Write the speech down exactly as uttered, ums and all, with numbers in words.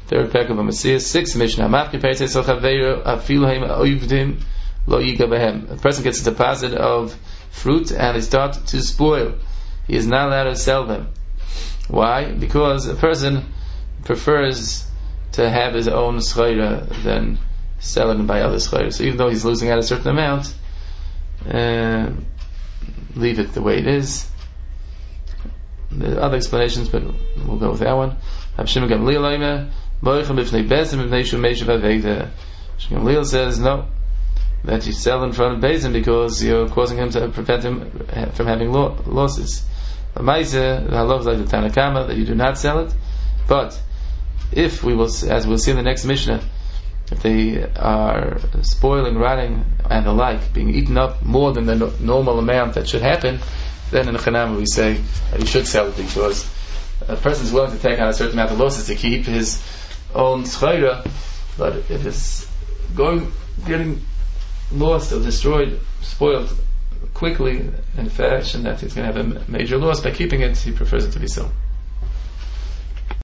Third pack of a Messiah. Sixth Mishnah. A person gets a deposit of fruit and they start to spoil. He is not allowed to sell them. Why? Because a person prefers to have his own schayra than sell it by other schayra. So even though he's losing out a certain amount, uh, leave it the way it is. There are other explanations, but we'll go with that one. Gamliel says no, that you sell in front of Bezin because you're causing him to prevent him from having law, losses. The halach is like the Tanakama that you do not sell it, but if we will, as we'll see in the next Mishnah, if they are spoiling, rotting, and the like, being eaten up more than the no- normal amount that should happen, then in the Chanama we say that you should sell it because a person is willing to take on a certain amount of losses to keep his own schayra, but if it's going, getting lost or destroyed, spoiled quickly in fashion that he's going to have a major loss by keeping it, he prefers it to be sold.